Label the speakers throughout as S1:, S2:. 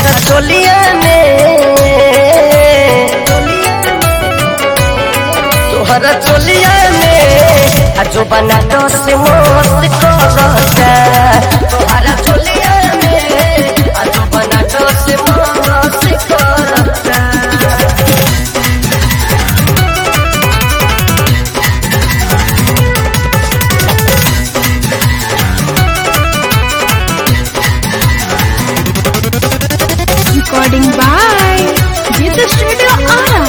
S1: तोहरा चोलिया में तोहरा चोलिया में जो बना तो से मस्त करता तोहरा चोलिया में जो बना तो से मस्त करता।
S2: Recording by Gita Studio Ara.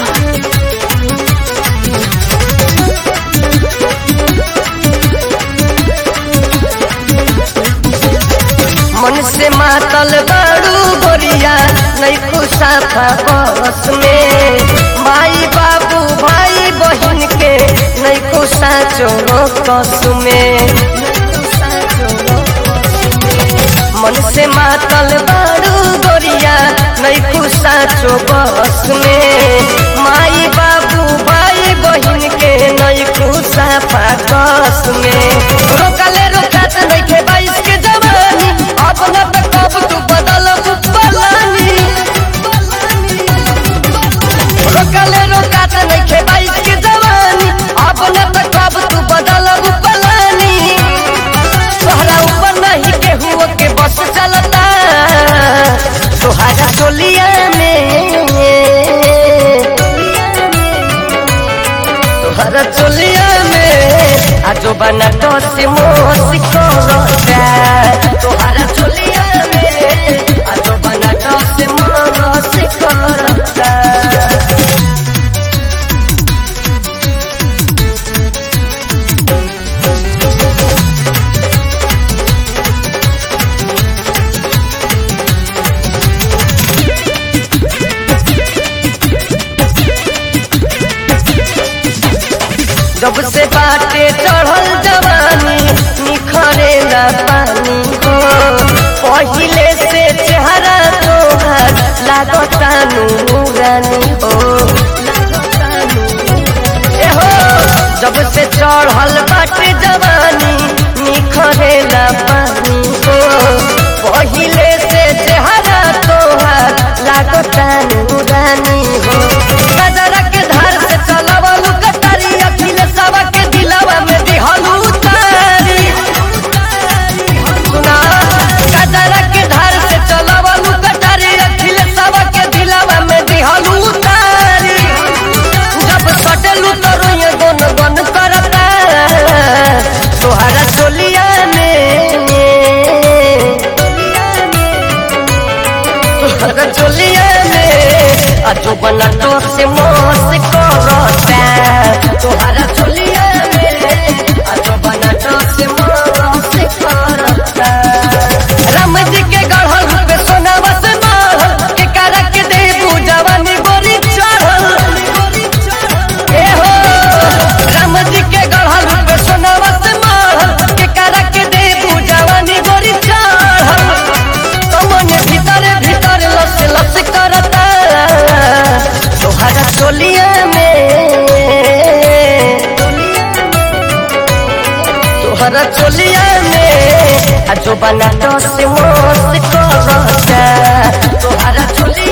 S1: मन से मातल बाड़ू गोरिया नहीं खुशा था बस में माई बाबू भाई बहन के नहीं खुशा चोरो कस में। मन से मातल बाड़ू गोरिया नहीं खुशा चो बस में माई बाबू भाई बहन के नहीं खुशा पाकस में। रोकले रोकात नहीं थे 22 के जवानी अपना पे कब तू बदल पलानी रोकले रोकात नहीं थे 22 के जवानी अपना पे कब तू बदल पलानी। तोहरा ऊपर नहीं केहू के बस चलता तोहरा चोलिया में तोहरा चोलिया में जो बना तो से मोसी करता तोहरा चोलिया में जो बना तो से मोसी करता। जब से बाटे चढ़ल जवानी निखरे ना पानी हो पहिले से चेहरा तोहर लागता नूरानी हो। जब से चढ़ल बाटे जवानी निखरे ना पानी हो पहिले से चेहरा तोहर लागता नूरानी हो। नजर के धार से चलवलू कटारी अखिल सवा के दिलवा में दिहलू तारी सुना नजर के धार से चलवलू कटारी अखिल सवा के दिलवा में दिहलू तारी। जब सटलू तो रोए गन गन करता तोहरा चोलिया में तोहरा चोलिया में जो बना तो से मस्त करता तोहरा चोलिया में जो बना तो से मस्त करता। राम जी के गढ़ल पे सोनावा से महल के करा के देबू जवानी गोरी चढ़ल ए हो राम जी के गढ़ल पे सोनावा से महल के करा के देबू जवानी गोरी चढ़ल। तो मन भीतर भीतर लस लस करता तोहरा चोलिया में तोहरा चोलिया में जो बना तो से मस्त करता तोहरा चोलिया